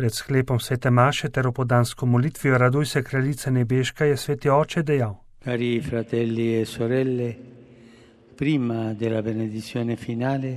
Pred sklepom svete maše ter opodansko molitvijo Raduj se, kraljica nebeška, je sveti oče dejal: Cari fratelli e sorelle, prima della benedizione finale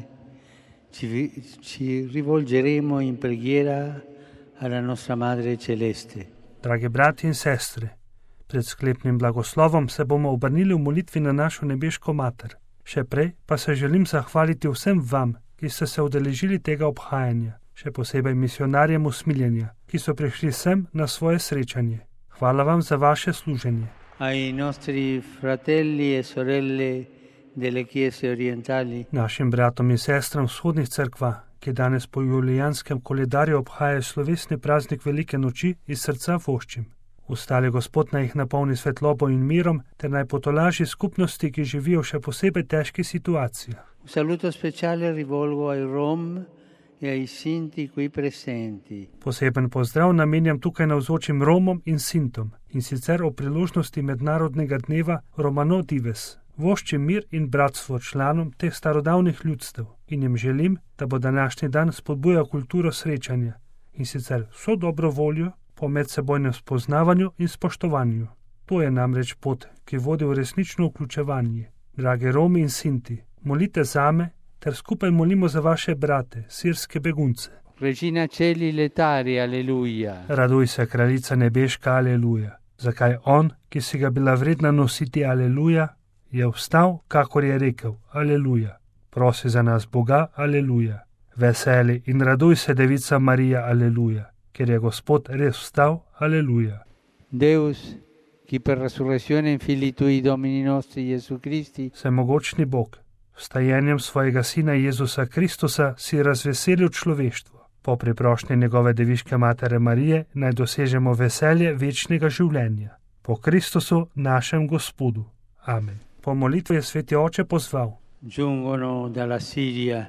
ci rivolgeremo in preghiera alla nostra Madre Celeste. Dragi brati in sestre, pred sklepnim blagoslovom se bomo obrnili v molitvi na našo nebeško mater. Še prej pa se želim zahvaliti vsem vam, ki ste se udeležili tega obhajanja, še posebej misionarjem usmiljenja, ki so prišli sem na svoje srečanje. Hvala vam za vaše služenje. Ai nostri fratelli e sorelle delle chiese orientali, Našim bratom in sestram vzhodnih cerkva, ki danes po julijanskem koledarju obhajajo slovesni praznik Velike noči, iz srca voščim. Ostali Gospod naj jih napolni svetlobo in mirom, ter naj potolaži skupnosti, ki živijo v še posebej težkih situacijah. un saluto speciale rivolgo ai Rom e ai Sinti qui presenti. Poseben pozdrav namenjam tukaj navzočim Romom in Sintom, in sicer o priložnosti mednarodnega dneva Romano Dives. Voščim mir in bratstvo članom teh starodavnih ljudstev in jim želim, da bo današnji dan spodbujal kulturo srečanja, in sicer vso dobro voljo po medsebojnem spoznavanju in spoštovanju. To je namreč pot, ki vodi v resnično vključevanje. Dragi Romi in Sinti, molite zame ter skupaj molimo za vaše brate, sirske begunce. Regina Celi letari, alleluja. Raduj se, kraljica nebeška, aleluja. Zakaj on, ki si ga bila vredna nositi, aleluja, je vstal, kakor je rekel, aleluja. Prosi za nas Boga, aleluja. Veseli in raduj se, devica Marija, aleluja, ker je Gospod res vstal, aleluja. Deus, qui per resurrezione in Filii Tui Domini nostri Jesu Christi, Vsemogočni Bog, vstajenjem svojega Sina Jezusa Kristusa si razveselil človeštvo. Po priprošnji njegove deviške matere Marije naj dosežemo veselje večnega življenja. Po Kristusu, našem Gospodu. Amen. Po molitvi je sveti oče pozval: giungono dalla Siria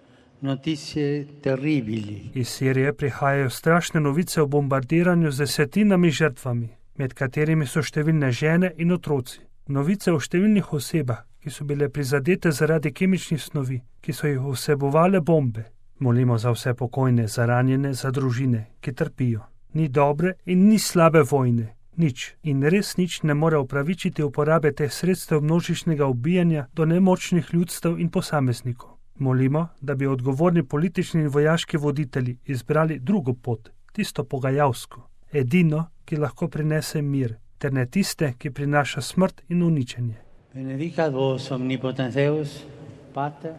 notizie terribili. Iz Sirije prihajajo strašne novice o bombardiranju z desetinami žrtvami, med katerimi so številne žene in otroci. Novice o številnih osebah, ki so bile prizadete zaradi kemičnih snovi, ki so jih vsebovale bombe. Molimo za vse pokojne, za ranjene, za družine, ki trpijo. Ni dobre in ni slabe vojne. Nič in res nič ne more upravičiti uporabe teh sredstev množičnega ubijanja do nemočnih ljudstev in posameznikov. Molimo, da bi odgovorni politični in vojaški voditelji izbrali drugo pot, tisto pogajalsko, edino, ki lahko prinese mir, ter ne tiste, ki prinaša smrt in uničenje. Benedicat vos omnipotens Deus, Pater,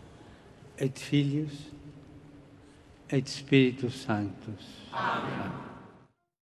et Filius, et Spiritus Sanctus. Amen.